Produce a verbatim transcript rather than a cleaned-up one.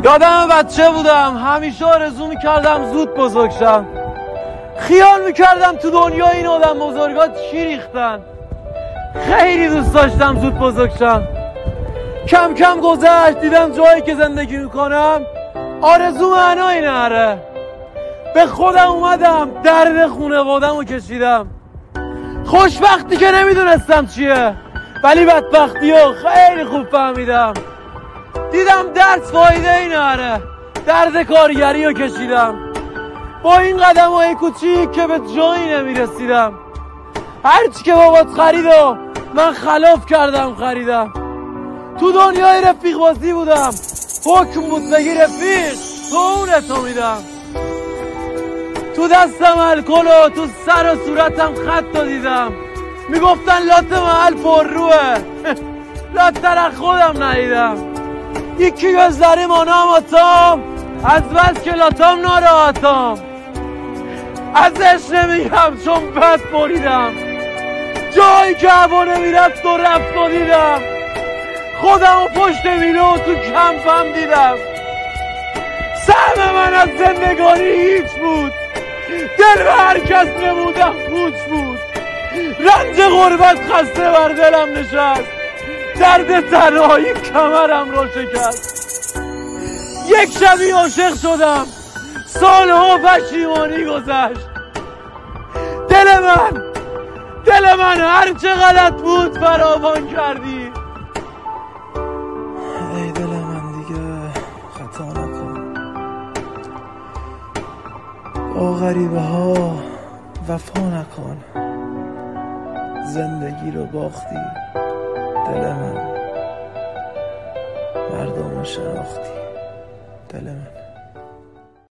یادم بچه بودم همیشه آرزو میکردم زود بزرگ شم. خیال میکردم تو دنیا این آدم بزرگا چی ریختن. خیلی دوست داشتم زود بزرگ شم. کم کم گذشت دیدم جایی که زندگی میکنم آرزو معنایی نره. به خودم اومدم درد خونوادم رو کشیدم. خوشبختی که نمیدونستم چیه ولی بدبختی رو خیلی خوب فهمیدم. دیدم درس فایده ای نره. درد کارگری رو کشیدم با این قدم های کوچیک که به جایی نمیرسیدم. هرچی که بابات خرید و من خلاف کردم خریدم. تو دنیای رفیق بازی بودم حکم بود بگی رفیق تو اونتو میدم. تو دستم الکل و تو سر و صورتم خط دیدم. میگفتن لات محل پر روه لاتر از خودم ندیدم. یکی بزدری مانم آتام از بس که لاتام ناراحتم. ازش نمیگم چون بد بریدم. جایی که هوا نمیرفت و رفت و دیدم. خودم و پشت ویلو تو کمپم دیدم. سهم من از زندگانی هیچ بود. دل به هر کس نمودم پوچ بود. رنج غربت خسته بر دلم نشست. درد تنهایی کمرم رو شکست. یک شبی عاشق شدم سالها پشیمانی گذشت. دل من دل من هر چه غلط بود فراوان کردی. ای دل من دیگه خطا نکن. با غریبه ها وفا نکن. زندگی رو باختی دل من. مردم رو شناختی دل من.